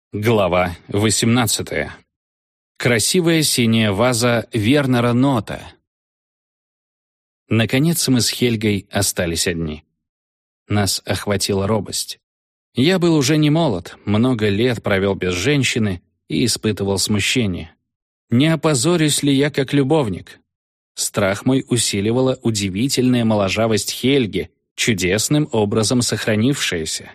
Глава 18. Красивая синяя ваза Вернера Нота. Наконец мы с Хельгой остались одни. Нас охватила робость. Я был уже не молод, много лет провел без женщины и испытывал смущение. Не опозорюсь ли я как любовник? Страх мой усиливала удивительная моложавость Хельги, чудесным образом сохранившаяся.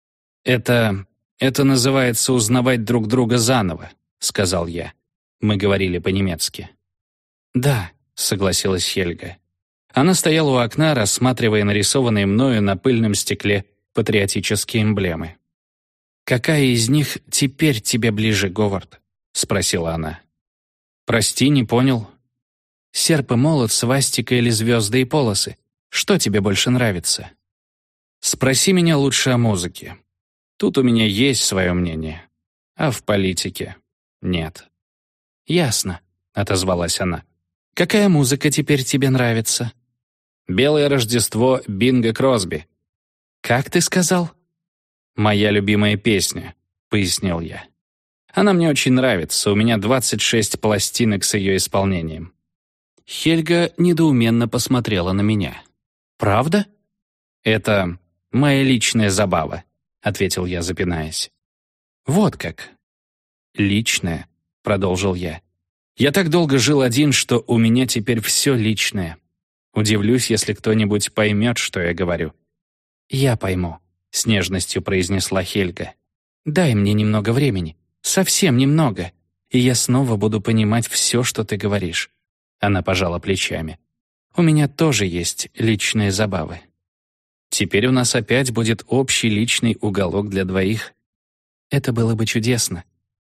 «Это называется узнавать друг друга заново», — сказал я. Мы говорили по-немецки. «Да», — согласилась Хельга. Она стояла у окна, рассматривая нарисованные мною на пыльном стекле патриотические эмблемы. «Какая из них теперь тебе ближе, Говард?» — спросила она. «Прости, не понял». «Серп и молот, свастика или звезды и полосы? Что тебе больше нравится?» «Спроси меня лучше о музыке. Тут у меня есть свое мнение, а в политике нет». «Ясно», — отозвалась она. «Какая музыка теперь тебе нравится?» «Белое Рождество» Бинга Кросби. «Как ты сказал?» «Моя любимая песня», — пояснил я. «Она мне очень нравится, у меня 26 пластинок с ее исполнением». Хельга недоуменно посмотрела на меня. «Правда?» «Это моя личная забава», — ответил я, запинаясь. «Вот как». «Личное», — продолжил я. «Я так долго жил один, что у меня теперь все личное. Удивлюсь, если кто-нибудь поймет, что я говорю». «Я пойму», — с нежностью произнесла Хельга. «Дай мне немного времени, совсем немного, и я снова буду понимать все, что ты говоришь». Она пожала плечами. «У меня тоже есть личные забавы. Теперь у нас опять будет общий личный уголок для двоих. Это было бы чудесно.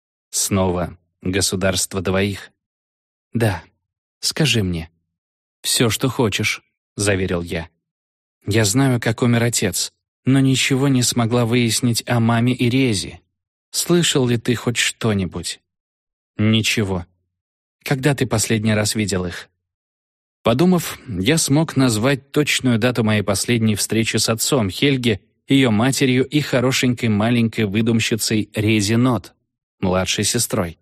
Снова государство двоих. Да, скажи мне. Все, что хочешь», — заверил я. «Я знаю, как умер отец, но ничего не смогла выяснить о маме и Резе. Слышал ли ты хоть что-нибудь?» «Ничего. Когда ты последний раз видел их?» Подумав, я смог назвать точную дату моей последней встречи с отцом Хельги, ее матерью и хорошенькой маленькой выдумщицей Резе Нот, младшей сестрой.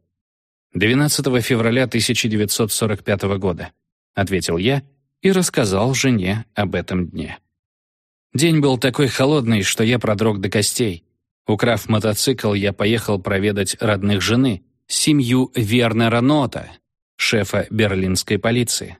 12 февраля 1945 года, ответил я и рассказал жене об этом дне. День был такой холодный, что я продрог до костей. Украв мотоцикл, я поехал проведать родных жены, семью Вернера Нота, шефа берлинской полиции.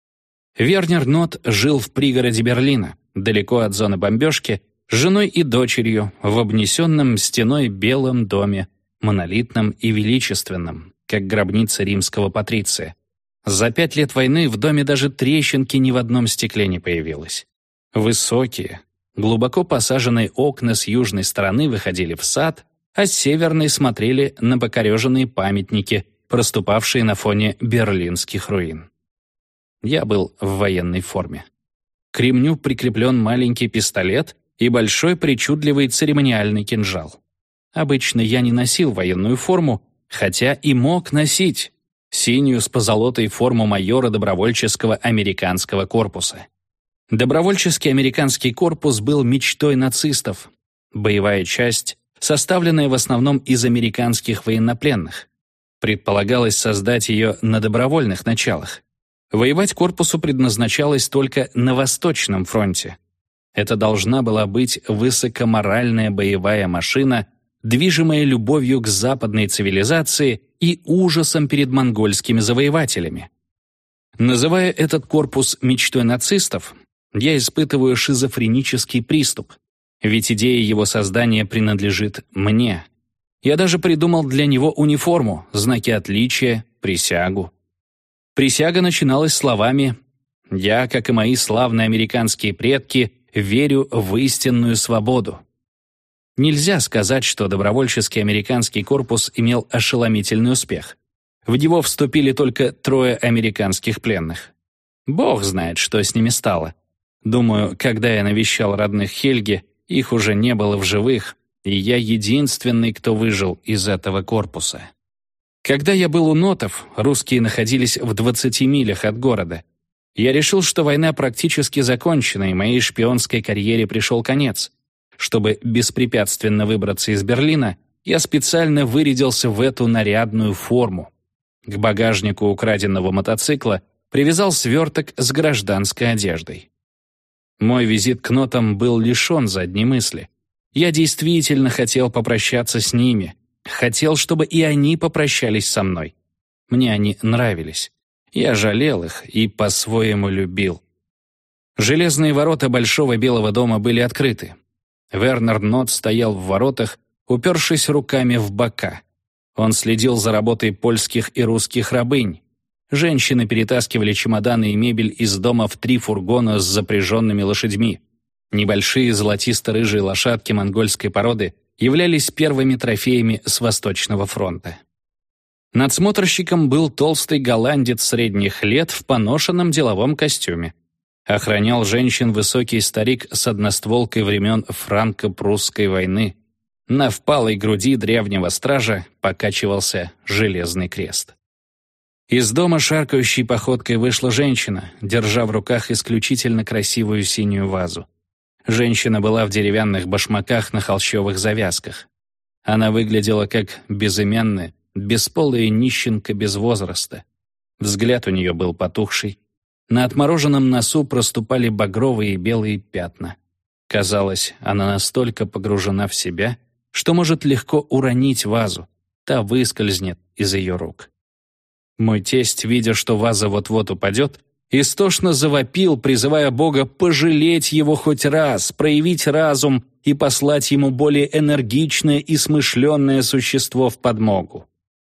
Вернер Нот жил в пригороде Берлина, далеко от зоны бомбежки, с женой и дочерью в обнесенном стеной белом доме, монолитном и величественном, как гробница римского патриция. За 5 лет войны в доме даже трещинки ни в одном стекле не появилось. Высокие, глубоко посаженные окна с южной стороны выходили в сад, а с северной смотрели на покореженные памятники, проступавшие на фоне берлинских руин. Я был в военной форме. К ремню прикреплен маленький пистолет и большой причудливый церемониальный кинжал. Обычно я не носил военную форму, хотя и мог носить синюю с позолотой форму майора добровольческого американского корпуса. Добровольческий американский корпус был мечтой нацистов. Боевая часть, составленная в основном из американских военнопленных. Предполагалось создать ее на добровольных началах. Воевать корпусу предназначалось только на Восточном фронте. Это должна была быть высокоморальная боевая машина, движимая любовью к западной цивилизации и ужасом перед монгольскими завоевателями. Называя этот корпус мечтой нацистов, я испытываю шизофренический приступ, ведь идея его создания принадлежит мне. Я даже придумал для него униформу, знаки отличия, присягу. Присяга начиналась словами «Я, как и мои славные американские предки, верю в истинную свободу». Нельзя сказать, что добровольческий американский корпус имел ошеломительный успех. В него вступили только 3 американских пленных. Бог знает, что с ними стало. Думаю, когда я навещал родных Хельги, их уже не было в живых, и я единственный, кто выжил из этого корпуса. Когда я был у Нотов, русские находились в 20 милях от города. Я решил, что война практически закончена, и моей шпионской карьере пришел конец. Чтобы беспрепятственно выбраться из Берлина, я специально вырядился в эту нарядную форму. К багажнику украденного мотоцикла привязал сверток с гражданской одеждой. Мой визит к нотам был лишен задней мысли. Я действительно хотел попрощаться с ними. Хотел, чтобы и они попрощались со мной. Мне они нравились. Я жалел их и по-своему любил. Железные ворота Большого Белого дома были открыты. Вернер Нот стоял в воротах, упершись руками в бока. Он следил за работой польских и русских рабынь. Женщины перетаскивали чемоданы и мебель из дома в 3 фургона с запряженными лошадьми. Небольшие золотисто-рыжие лошадки монгольской породы являлись первыми трофеями с Восточного фронта. Надсмотрщиком был толстый голландец средних лет в поношенном деловом костюме. Охранял женщин высокий старик с одностволкой времен франко-прусской войны. На впалой груди древнего стража покачивался железный крест. Из дома шаркающей походкой вышла женщина, держа в руках исключительно красивую синюю вазу. Женщина была в деревянных башмаках на холщовых завязках. Она выглядела как безымянная, бесполая нищенка без возраста. Взгляд у нее был потухший. На отмороженном носу проступали багровые и белые пятна. Казалось, она настолько погружена в себя, что может легко уронить вазу. Та выскользнет из ее рук. Мой тесть, видя, что ваза вот-вот упадет, истошно завопил, призывая Бога пожалеть его хоть раз, проявить разум и послать ему более энергичное и смышленное существо в подмогу.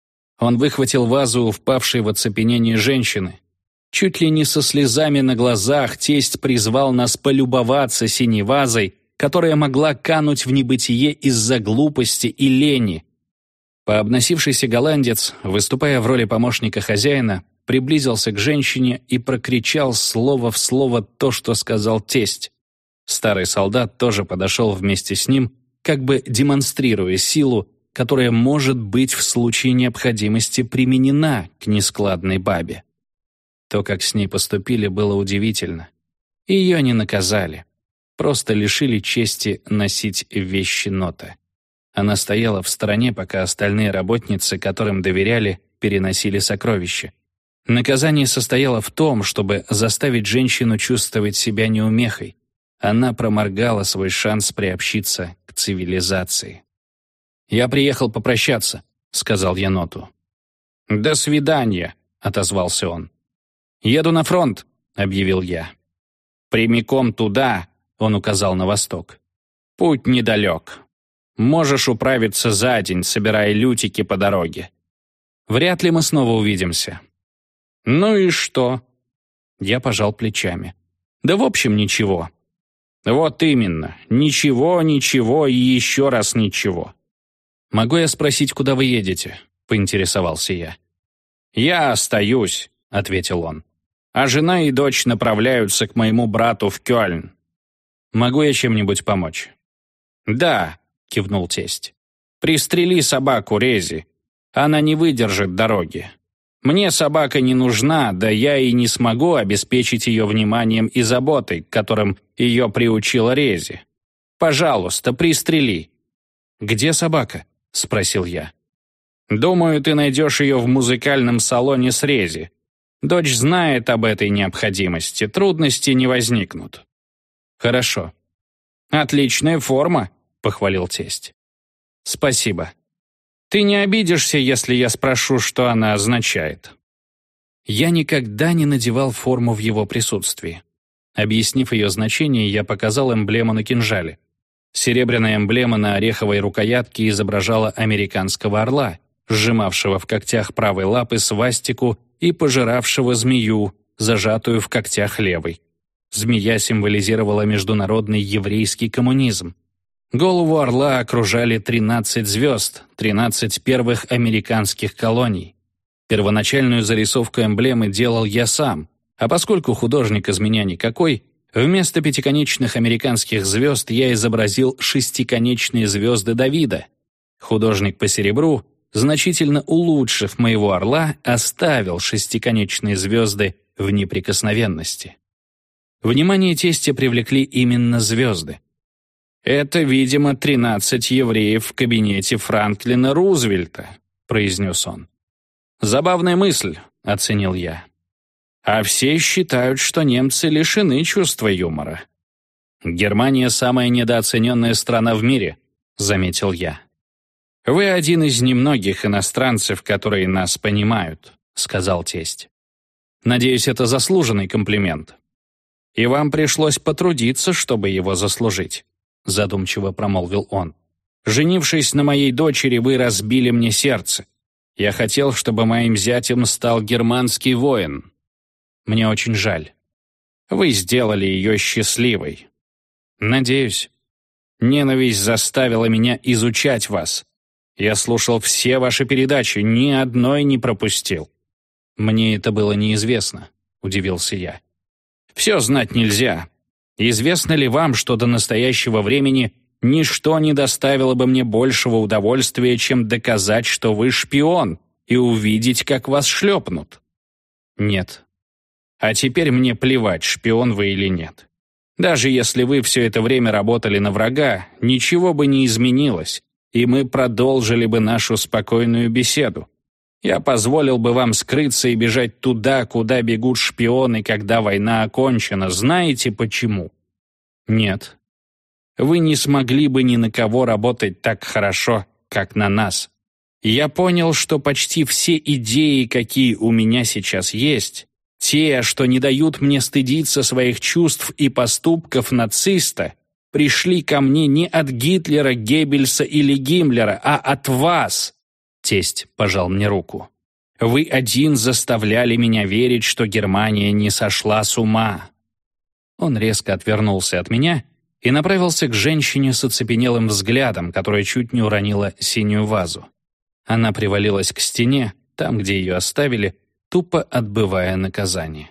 Он выхватил вазу у впавшей в оцепенение женщины. Чуть ли не со слезами на глазах тесть призвал нас полюбоваться синей вазой, которая могла кануть в небытие из-за глупости и лени. Пообносившийся голландец, выступая в роли помощника хозяина, приблизился к женщине и прокричал слово в слово то, что сказал тесть. Старый солдат тоже подошел вместе с ним, как бы демонстрируя силу, которая может быть в случае необходимости применена к нескладной бабе. То, как с ней поступили, было удивительно. Ее не наказали, просто лишили чести носить вещи Нота. Она стояла в стороне, пока остальные работницы, которым доверяли, переносили сокровища. Наказание состояло в том, чтобы заставить женщину чувствовать себя неумехой. Она проморгала свой шанс приобщиться к цивилизации. «Я приехал попрощаться», — сказал я Ноту. «До свидания», — отозвался он. «Еду на фронт», — объявил я. «Прямиком туда», — он указал на восток. «Путь недалек. Можешь управиться за день, собирая лютики по дороге. Вряд ли мы снова увидимся». «Ну и что?» Я пожал плечами. «Да в общем ничего». «Вот именно. Ничего, ничего и еще раз ничего». «Могу я спросить, куда вы едете?» — поинтересовался я. «Я остаюсь», — ответил он. «А жена и дочь направляются к моему брату в Кёльн. Могу я чем-нибудь помочь?» «Да», — кивнул тесть. «Пристрели собаку Рези. Она не выдержит дороги. Мне собака не нужна, да я и не смогу обеспечить ее вниманием и заботой, к которым ее приучила Рези. Пожалуйста, пристрели». «Где собака?» — спросил я. «Думаю, ты найдешь ее в музыкальном салоне с Рези. Дочь знает об этой необходимости, трудностей не возникнут». «Хорошо». «Отличная форма», — похвалил тесть. «Спасибо. Ты не обидишься, если я спрошу, что она означает?» Я никогда не надевал форму в его присутствии. Объяснив ее значение, я показал эмблему на кинжале. Серебряная эмблема на ореховой рукоятке изображала американского орла, сжимавшего в когтях правой лапы свастику и пожиравшего змею, зажатую в когтях левой. Змея символизировала международный еврейский коммунизм. Голову орла окружали 13 звезд, 13 первых американских колоний. Первоначальную зарисовку эмблемы делал я сам, а поскольку художник из меня никакой, вместо пятиконечных американских звезд я изобразил шестиконечные звезды Давида. Художник по серебру, значительно улучшив моего орла, оставил шестиконечные звезды в неприкосновенности. Внимание тестя привлекли именно звезды. «Это, видимо, 13 евреев в кабинете Франклина Рузвельта», — произнес он. «Забавная мысль», — оценил я. «А все считают, что немцы лишены чувства юмора». «Германия — самая недооцененная страна в мире», — заметил я. «Вы один из немногих иностранцев, которые нас понимают», — сказал тесть. «Надеюсь, это заслуженный комплимент. И вам пришлось потрудиться, чтобы его заслужить», — задумчиво промолвил он. «Женившись на моей дочери, вы разбили мне сердце. Я хотел, чтобы моим зятем стал германский воин. Мне очень жаль. Вы сделали ее счастливой. Надеюсь. Ненависть заставила меня изучать вас. Я слушал все ваши передачи, ни одной не пропустил». «Мне это было неизвестно», — удивился я. «Все знать нельзя. Известно ли вам, что до настоящего времени ничто не доставило бы мне большего удовольствия, чем доказать, что вы шпион, и увидеть, как вас шлепнут?» «Нет». «А теперь мне плевать, шпион вы или нет. Даже если вы все это время работали на врага, ничего бы не изменилось, и мы продолжили бы нашу спокойную беседу. Я позволил бы вам скрыться и бежать туда, куда бегут шпионы, когда война окончена. Знаете почему?» «Нет». «Вы не смогли бы ни на кого работать так хорошо, как на нас. Я понял, что почти все идеи, какие у меня сейчас есть, те, что не дают мне стыдиться своих чувств и поступков нациста, пришли ко мне не от Гитлера, Геббельса или Гиммлера, а от вас». Тесть пожал мне руку. «Вы один заставляли меня верить, что Германия не сошла с ума». Он резко отвернулся от меня и направился к женщине с оцепенелым взглядом, которая чуть не уронила синюю вазу. Она привалилась к стене, там, где ее оставили, тупо отбывая наказание.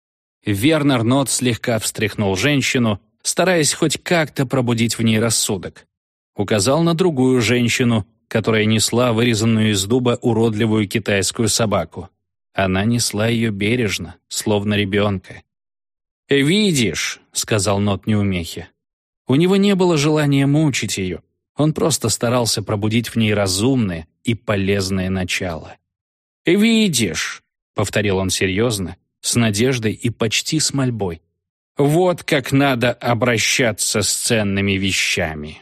Вернер Нот слегка встряхнул женщину, стараясь хоть как-то пробудить в ней рассудок. Указал на другую женщину, которая несла вырезанную из дуба уродливую китайскую собаку. Она несла ее бережно, словно ребенка. «Видишь», — сказал Нот неумехе. У него не было желания мучить ее, он просто старался пробудить в ней разумное и полезное начало. «Видишь», — повторил он серьезно, с надеждой и почти с мольбой, «вот как надо обращаться с ценными вещами».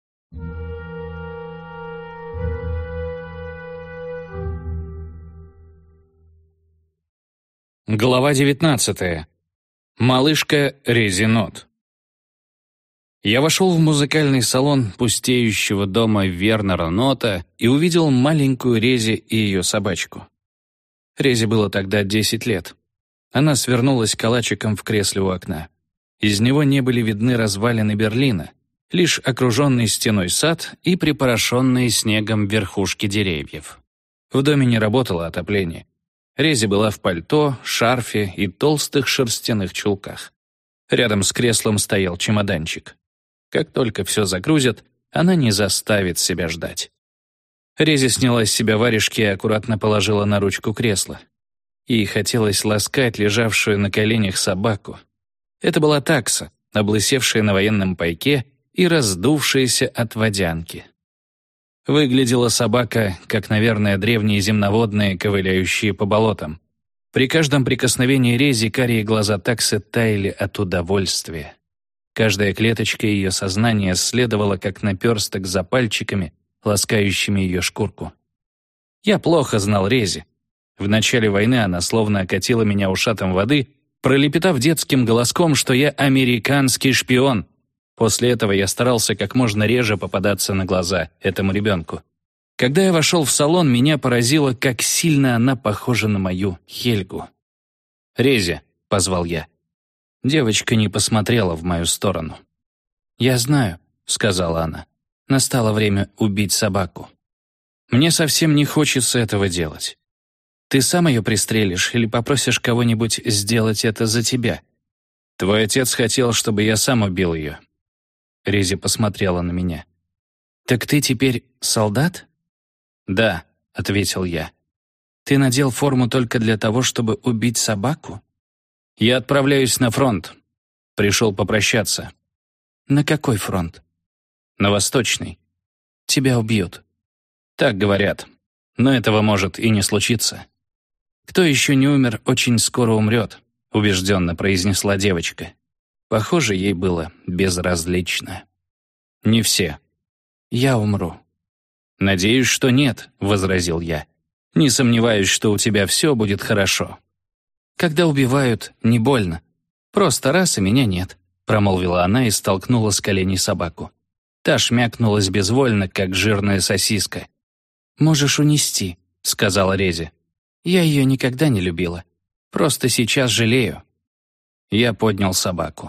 Глава 19. Малышка Рези Нот. Я вошел в музыкальный салон пустеющего дома Вернера Нота и увидел маленькую Рези и ее собачку. Рези было тогда 10 лет. Она свернулась калачиком в кресле у окна. Из него не были видны развалины Берлина, лишь окруженный стеной сад и припорошенные снегом верхушки деревьев. В доме не работало отопление. Рези была в пальто, шарфе и толстых шерстяных чулках. Рядом с креслом стоял чемоданчик. Как только все загрузят, она не заставит себя ждать. Рези сняла с себя варежки и аккуратно положила на ручку кресла. Ей хотелось ласкать лежавшую на коленях собаку. Это была такса, облысевшая на военном пайке и раздувшаяся от водянки. Выглядела собака, как, наверное, древние земноводные, ковыляющие по болотам. При каждом прикосновении Рези карие глаза таксы таяли от удовольствия. Каждая клеточка ее сознания следовала, как наперсток за пальчиками, ласкающими ее шкурку. Я плохо знал Рези. В начале войны она словно окатила меня ушатом воды, пролепетав детским голоском, что я американский шпион. После этого я старался как можно реже попадаться на глаза этому ребенку. Когда я вошел в салон, меня поразило, как сильно она похожа на мою Хельгу. «Рези», — позвал я. Девочка не посмотрела в мою сторону. «Я знаю», — сказала она. «Настало время убить собаку. Мне совсем не хочется этого делать. Ты сам ее пристрелишь или попросишь кого-нибудь сделать это за тебя? Твой отец хотел, чтобы я сам убил ее». Рези посмотрела на меня. «Так ты теперь солдат?» «Да», — ответил я. «Ты надел форму только для того, чтобы убить собаку?» «Я отправляюсь на фронт. Пришел попрощаться». «На какой фронт?» На Восточной. Тебя убьют. Так говорят. Но этого может и не случиться. Кто еще не умер, очень скоро умрет, убежденно произнесла девочка. Похоже, ей было безразлично. Не все. Я умру. Надеюсь, что нет, возразил я. Не сомневаюсь, что у тебя все будет хорошо. Когда убивают, не больно. Просто раз, и меня нет, промолвила она и столкнула с коленей собаку. Та шмякнулась безвольно, как жирная сосиска. «Можешь унести», — сказала Рези. «Я ее никогда не любила. Просто сейчас жалею». Я поднял собаку.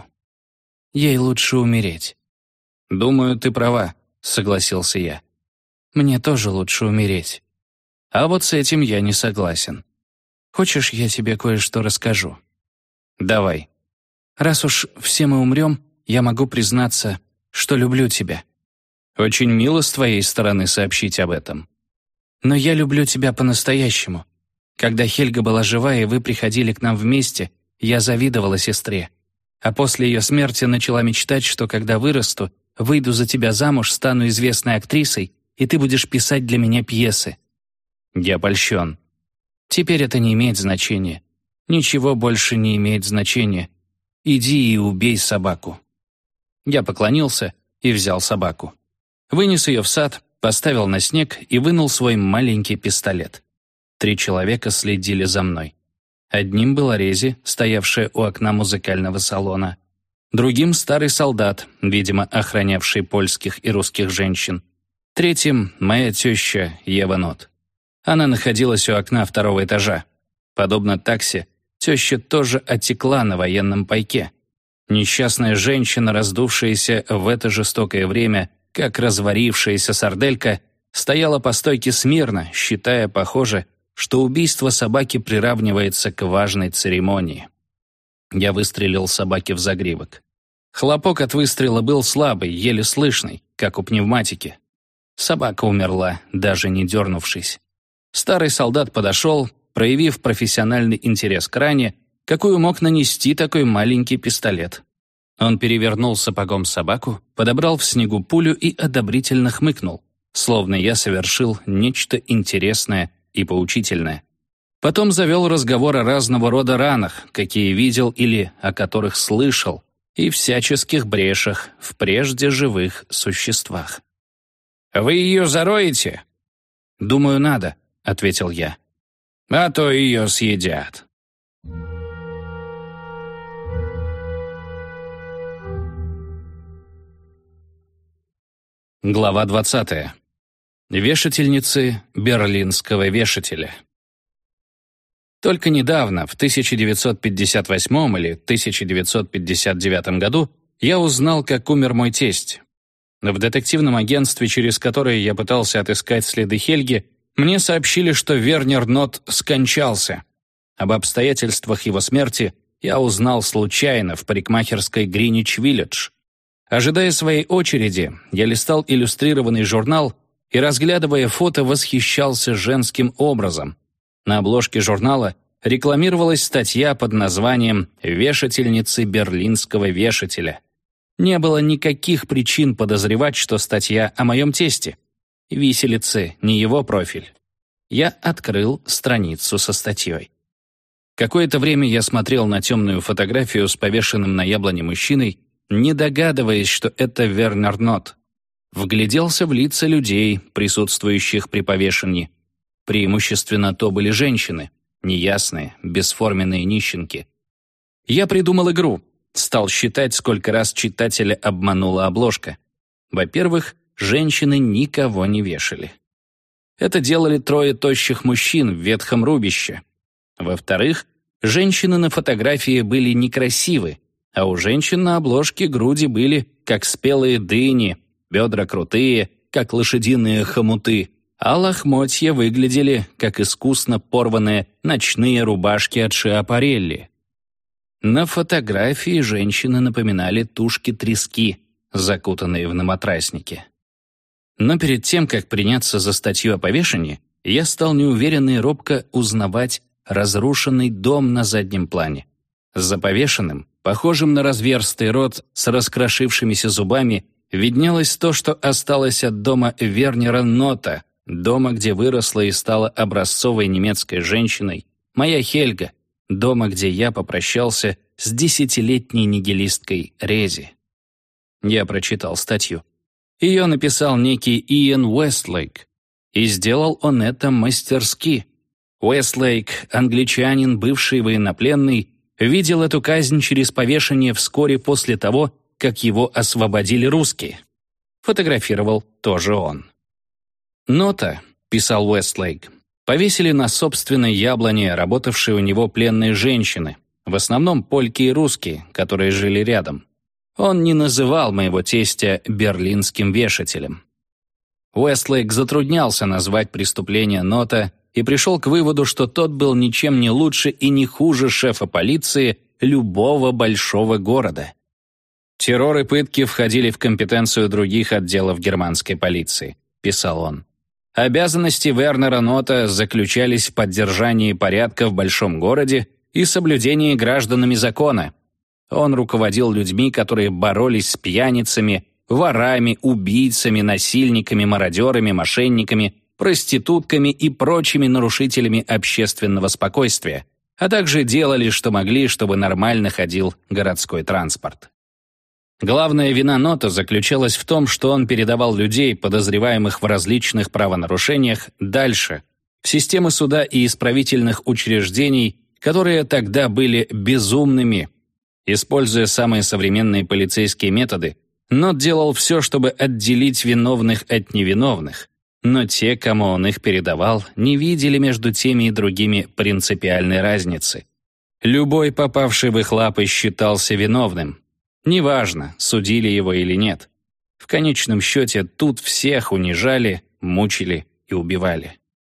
«Ей лучше умереть». «Думаю, ты права», — согласился я. «Мне тоже лучше умереть». А вот с этим я не согласен. Хочешь, я тебе кое-что расскажу? Давай. Раз уж все мы умрем, я могу признаться, что люблю тебя. Очень мило с твоей стороны сообщить об этом. Но я люблю тебя по-настоящему. Когда Хельга была жива, и вы приходили к нам вместе, я завидовала сестре. А после ее смерти начала мечтать, что когда вырасту, выйду за тебя замуж, стану известной актрисой, и ты будешь писать для меня пьесы. Я польщен. Теперь это не имеет значения. Ничего больше не имеет значения. Иди и убей собаку. Я поклонился и взял собаку. Вынес ее в сад, поставил на снег и вынул свой маленький пистолет. 3 человека следили за мной. Одним была Рези, стоявшая у окна музыкального салона. Другим — старый солдат, видимо, охранявший польских и русских женщин. Третьим — моя теща Ева Нот. Она находилась у окна 2-го этажа. Подобно такси, теща тоже отекла на военном пайке. Несчастная женщина, раздувшаяся в это жестокое время, как разварившаяся сарделька, стояла по стойке смирно, считая, похоже, что убийство собаки приравнивается к важной церемонии. Я выстрелил собаке в загривок. Хлопок от выстрела был слабый, еле слышный, как у пневматики. Собака умерла, даже не дернувшись. Старый солдат подошел, проявив профессиональный интерес к ране, какую мог нанести такой маленький пистолет. Он перевернул сапогом собаку, подобрал в снегу пулю и одобрительно хмыкнул, словно я совершил нечто интересное и поучительное. Потом завел разговор о разного рода ранах, какие видел или о которых слышал, и всяческих брешах в прежде живых существах. «Вы ее зароете?» «Думаю, надо», — ответил я. «А то ее съедят». Глава 20. Вешательницы берлинского вешателя. Только недавно, в 1958 или 1959 году, я узнал, как умер мой тесть. В детективном агентстве, через которое я пытался отыскать следы Хельги, мне сообщили, что Вернер Нот скончался. Об обстоятельствах его смерти я узнал случайно в парикмахерской Гринич-Виллидж. Ожидая своей очереди, я листал иллюстрированный журнал и, разглядывая фото, восхищался женским образом. На обложке журнала рекламировалась статья под названием «Вешательницы берлинского вешателя». Не было никаких причин подозревать, что статья о моем тесте. Виселицы — не его профиль. Я открыл страницу со статьей. Какое-то время я смотрел на темную фотографию с повешенным на яблоне мужчиной, не догадываясь, что это Вернер Нот. Вгляделся в лица людей, присутствующих при повешении. Преимущественно то были женщины, неясные, бесформенные нищенки. Я придумал игру, стал считать, сколько раз читателя обманула обложка. Во-первых, женщины никого не вешали. Это делали 3 тощих мужчин в ветхом рубище. Во-вторых, женщины на фотографии были некрасивы, а у женщин на обложке груди были, как спелые дыни, бедра крутые, как лошадиные хомуты, а лохмотья выглядели, как искусно порванные ночные рубашки от Шиапарелли. На фотографии женщины напоминали тушки трески, закутанные в наматрасники. Но перед тем, как приняться за статью о повешении, я стал неуверенно и робко узнавать разрушенный дом на заднем плане. За повешенным, похожим на разверстый рот с раскрошившимися зубами виднелось то, что осталось от дома Вернера Нота, дома, где выросла и стала образцовой немецкой женщиной, моя Хельга, дома, где я попрощался с 10-летней нигилисткой Рези. Я прочитал статью. Ее написал некий Иэн Уэстлейк, и сделал он это мастерски. Уэстлейк, англичанин, бывший военнопленный, видел эту казнь через повешение вскоре после того, как его освободили русские. Фотографировал тоже он. «Нота», — писал Уэстлейк, повесили на собственной яблоне, работавшие у него пленные женщины, в основном польки и русские, которые жили рядом. Он не называл моего тестя берлинским вешателем. Уэстлейк затруднялся назвать преступление Нота и пришел к выводу, что тот был ничем не лучше и не хуже шефа полиции любого большого города. «Террор и пытки входили в компетенцию других отделов германской полиции», — писал он. Обязанности Вернера Нота заключались в поддержании порядка в большом городе и соблюдении гражданами закона. Он руководил людьми, которые боролись с пьяницами, ворами, убийцами, насильниками, мародерами, мошенниками, проститутками и прочими нарушителями общественного спокойствия, а также делали, что могли, чтобы нормально ходил городской транспорт. Главная вина Нота заключалась в том, что он передавал людей, подозреваемых в различных правонарушениях, дальше, в системы суда и исправительных учреждений, которые тогда были безумными. Используя самые современные полицейские методы, Нот делал все, чтобы отделить виновных от невиновных, но те, кому он их передавал, не видели между теми и другими принципиальной разницы. Любой, попавший в их лапы, считался виновным. Неважно, судили его или нет. В конечном счете тут всех унижали, мучили и убивали.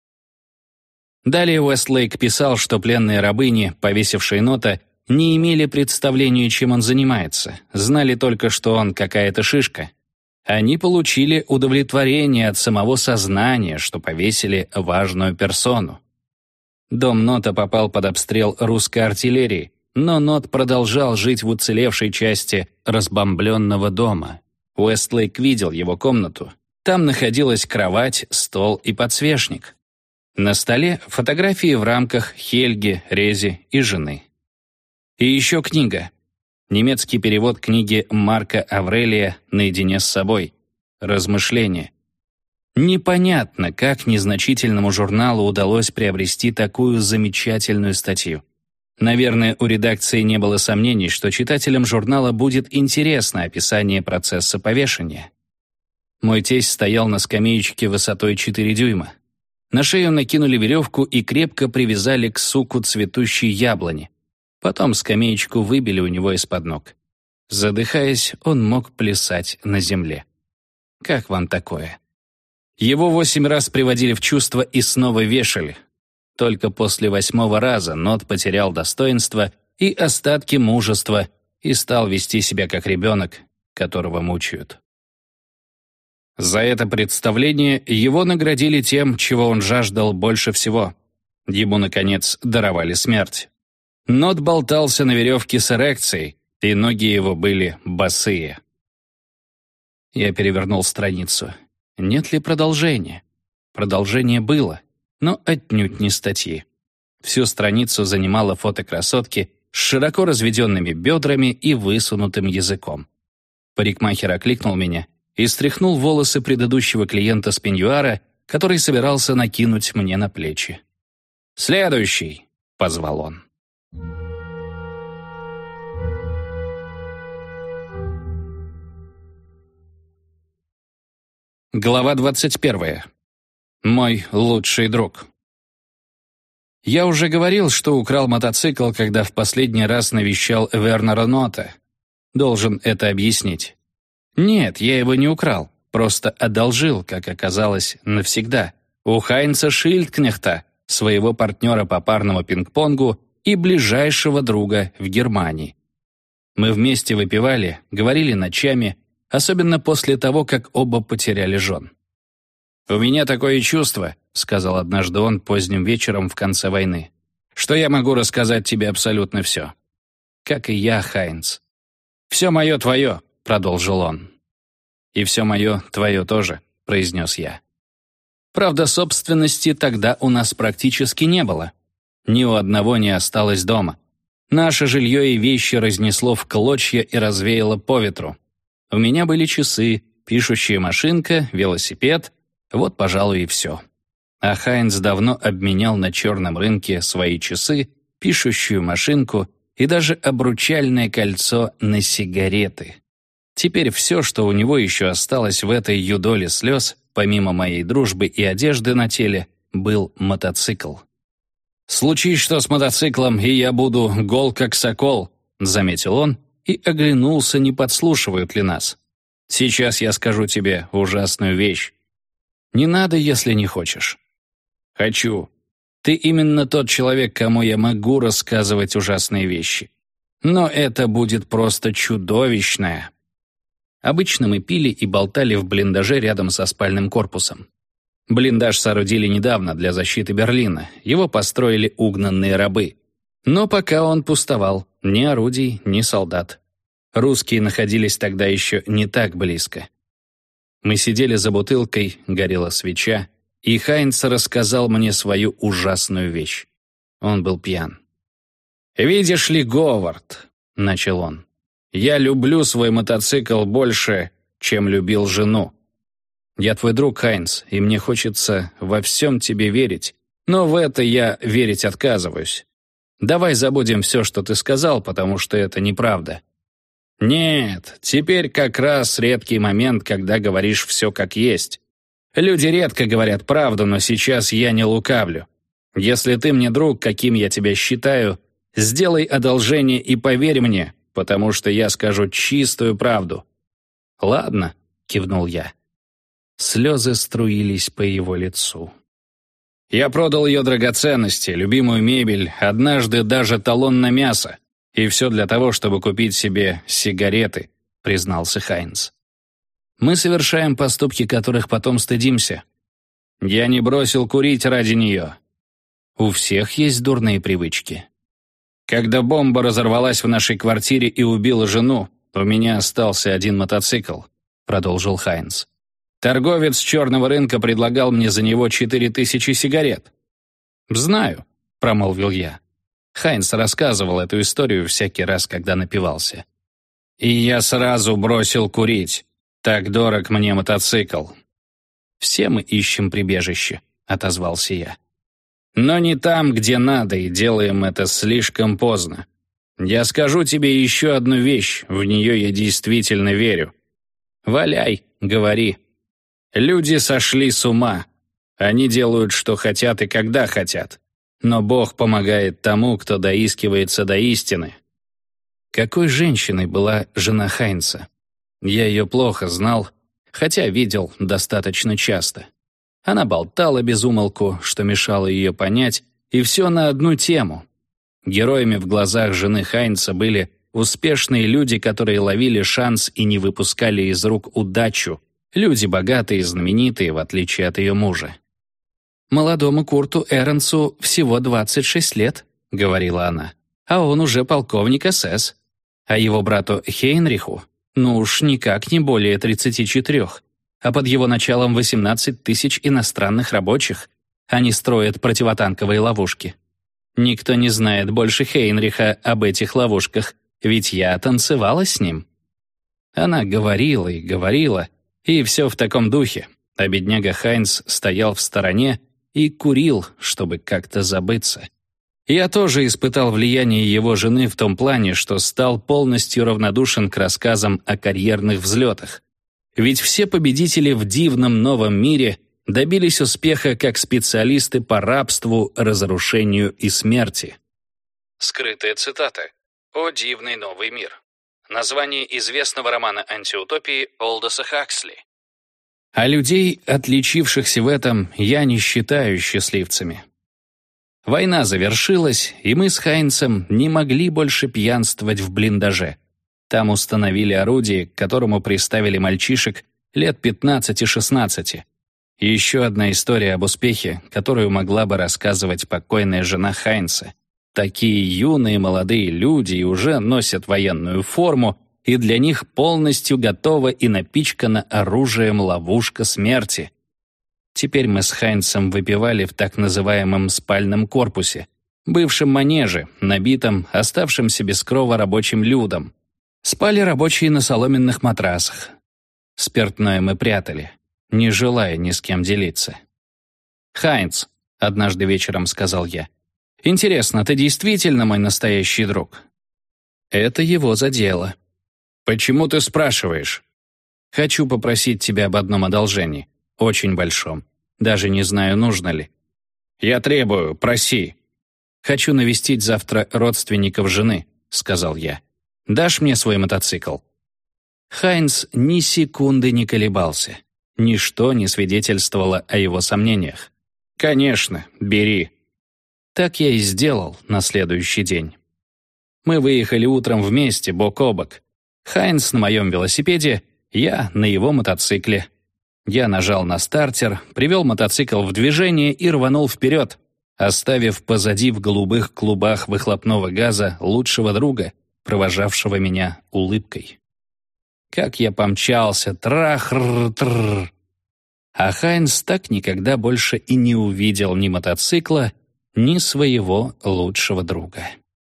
Далее Уэстлейк писал, что пленные рабыни, повесившие Нота, не имели представления, чем он занимается, знали только, что он какая-то шишка. Они получили удовлетворение от самого сознания, что повесили важную персону. Дом Нота попал под обстрел русской артиллерии, но Нот продолжал жить в уцелевшей части разбомбленного дома. Уэстлейк видел его комнату. Там находилась кровать, стол и подсвечник. На столе фотографии в рамках Хельги, Рези и жены. И еще книга. Немецкий перевод книги Марка Аврелия «Наедине с собой». Размышления. Непонятно, как незначительному журналу удалось приобрести такую замечательную статью. Наверное, у редакции не было сомнений, что читателям журнала будет интересно описание процесса повешения. Мой тесть стоял на скамеечке высотой 4 дюйма. На шею накинули веревку и крепко привязали к суку цветущей яблони. Потом скамеечку выбили у него из-под ног. Задыхаясь, он мог плясать на земле. Как вам такое? Его 8 раз приводили в чувство и снова вешали. Только после 8-го раза Нот потерял достоинство и остатки мужества и стал вести себя как ребенок, которого мучают. За это представление его наградили тем, чего он жаждал больше всего. Ему, наконец, даровали смерть. Нот болтался на веревке с эрекцией, и ноги его были босые. Я перевернул страницу. Нет ли продолжения? Продолжение было, но отнюдь не статьи. Всю страницу занимала фото красотки с широко разведенными бедрами и высунутым языком. Парикмахер окликнул меня и стряхнул волосы предыдущего клиента с пеньюара, который собирался накинуть мне на плечи. «Следующий!» — позвал он. Глава 21. Мой лучший друг. Я уже говорил, что украл мотоцикл, когда в последний раз навещал Вернера Нота. Должен это объяснить. Нет, я его не украл, просто одолжил, как оказалось, навсегда. У Хайнца Шильдкнехта, своего партнера по парному пинг-понгу и ближайшего друга в Германии. Мы вместе выпивали, говорили ночами, особенно после того, как оба потеряли жен. «У меня такое чувство», — сказал однажды он поздним вечером в конце войны, «что я могу рассказать тебе абсолютно все». «Как и я, Хайнц». «Все мое твое», — продолжил он. «И все мое, твое тоже», — произнес я. Правда, собственности тогда у нас практически не было. Ни у одного не осталось дома. Наше жилье и вещи разнесло в клочья и развеяло по ветру. У меня были часы, пишущая машинка, велосипед. Вот, пожалуй, и все. А Хайнц давно обменял на черном рынке свои часы, пишущую машинку и даже обручальное кольцо на сигареты. Теперь все, что у него еще осталось в этой юдоле слез, помимо моей дружбы и одежды на теле, был мотоцикл. «Случись что с мотоциклом, и я буду гол как сокол», — заметил он и оглянулся, не подслушивают ли нас. «Сейчас я скажу тебе ужасную вещь. Не надо, если не хочешь». «Хочу. Ты именно тот человек, кому я могу рассказывать ужасные вещи. Но это будет просто чудовищное». Обычно мы пили и болтали в блиндаже рядом со спальным корпусом. Блиндаж соорудили недавно для защиты Берлина. Его построили угнанные рабы. Но пока он пустовал, ни орудий, ни солдат. Русские находились тогда еще не так близко. Мы сидели за бутылкой, горела свеча, и Хайнц рассказал мне свою ужасную вещь. Он был пьян. «Видишь ли, Говард», — начал он, — «я люблю свой мотоцикл больше, чем любил жену. Я твой друг, Хайнц, и мне хочется во всем тебе верить, но в это я верить отказываюсь. Давай забудем все, что ты сказал, потому что это неправда». «Нет, теперь как раз редкий момент, когда говоришь все как есть. Люди редко говорят правду, но сейчас я не лукавлю. Если ты мне друг, каким я тебя считаю, сделай одолжение и поверь мне, потому что я скажу чистую правду». «Ладно», — кивнул я. Слезы струились по его лицу. «Я продал ее драгоценности, любимую мебель, однажды даже талон на мясо. И все для того, чтобы купить себе сигареты», — признался Хайнц. «Мы совершаем поступки, которых потом стыдимся. Я не бросил курить ради нее. У всех есть дурные привычки. Когда бомба разорвалась в нашей квартире и убила жену, у меня остался один мотоцикл», — продолжил Хайнц. «Торговец черного рынка предлагал мне за него 4000 сигарет». «Знаю», — промолвил я. Хайнц рассказывал эту историю всякий раз, когда напивался. «И я сразу бросил курить. Так дорог мне мотоцикл». «Все мы ищем прибежище», — отозвался я. «Но не там, где надо, и делаем это слишком поздно. Я скажу тебе еще одну вещь, в нее я действительно верю. Валяй, говори. Люди сошли с ума. Они делают, что хотят и когда хотят. Но Бог помогает тому, кто доискивается до истины». Какой женщиной была жена Хайнца? Я ее плохо знал, хотя видел достаточно часто. Она болтала без умолку, что мешало ее понять, и все на одну тему. Героями в глазах жены Хайнца были успешные люди, которые ловили шанс и не выпускали из рук удачу, люди богатые и знаменитые, в отличие от ее мужа. «Молодому Курту Эренсу всего 26 лет», — говорила она, «а он уже полковник СС. А его брату Хейнриху, ну уж никак не более 34, а под его началом 18 тысяч иностранных рабочих. Они строят противотанковые ловушки. Никто не знает больше Хейнриха об этих ловушках, ведь я танцевала с ним». Она говорила и говорила, и все в таком духе, а бедняга Хайнц стоял в стороне и курил, чтобы как-то забыться. Я тоже испытал влияние его жены в том плане, что стал полностью равнодушен к рассказам о карьерных взлетах. Ведь все победители в дивном новом мире добились успеха как специалисты по рабству, разрушению и смерти. Скрытая цитата. «О дивный новый мир». Название известного романа антиутопии Олдоса Хаксли. А людей, отличившихся в этом, я не считаю счастливцами. Война завершилась, и мы с Хайнцем не могли больше пьянствовать в блиндаже. Там установили орудие, к которому приставили мальчишек лет 15-16. И еще одна история об успехе, которую могла бы рассказывать покойная жена Хайнца. Такие юные молодые люди и уже носят военную форму, и для них полностью готова и напичкана оружием ловушка смерти. Теперь мы с Хайнцем выпивали в так называемом спальном корпусе, бывшем манеже, набитом оставшимся без крова рабочим людом. Спали рабочие на соломенных матрасах. Спиртное мы прятали, не желая ни с кем делиться. «Хайнц», — однажды вечером сказал я, — «интересно, ты действительно мой настоящий друг?» Это его задело. «Почему ты спрашиваешь?» «Хочу попросить тебя об одном одолжении, очень большом. Даже не знаю, нужно ли». «Я требую, проси». «Хочу навестить завтра родственников жены», — сказал я. «Дашь мне свой мотоцикл?» Хайнц ни секунды не колебался. Ничто не свидетельствовало о его сомнениях. «Конечно, бери». Так я и сделал на следующий день. Мы выехали утром вместе, бок о бок. Хайнц на моем велосипеде, я на его мотоцикле. Я нажал на стартер, привел мотоцикл в движение и рванул вперед, оставив позади в голубых клубах выхлопного газа лучшего друга, провожавшего меня улыбкой. Как я помчался, трах-р-тр. А Хайнц так никогда больше и не увидел ни мотоцикла, ни своего лучшего друга.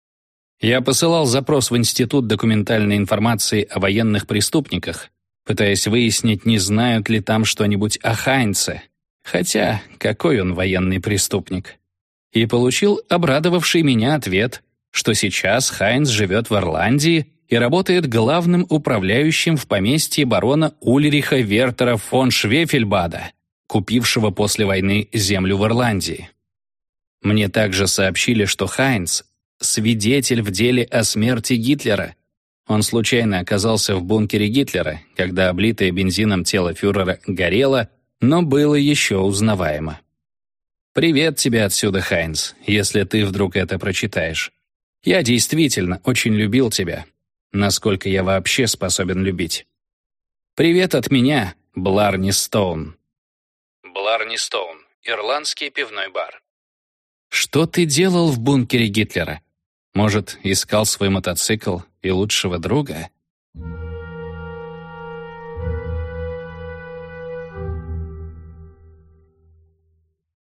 Я посылал запрос в Институт документальной информации о военных преступниках, пытаясь выяснить, не знают ли там что-нибудь о Хайнце, хотя какой он военный преступник. И получил обрадовавший меня ответ, что сейчас Хайнц живет в Ирландии и работает главным управляющим в поместье барона Ульриха Вертера фон Швефельбада, купившего после войны землю в Ирландии. Мне также сообщили, что Хайнц — свидетель в деле о смерти Гитлера. Он случайно оказался в бункере Гитлера, когда облитое бензином тело фюрера горело, но было еще узнаваемо. «Привет тебе отсюда, Хайнц, если ты вдруг это прочитаешь. Я действительно очень любил тебя, насколько я вообще способен любить. Привет от меня, Бларни Стоун». Бларни Стоун — ирландский пивной бар. «Что ты делал в бункере Гитлера? Может, искал свой мотоцикл и лучшего друга?»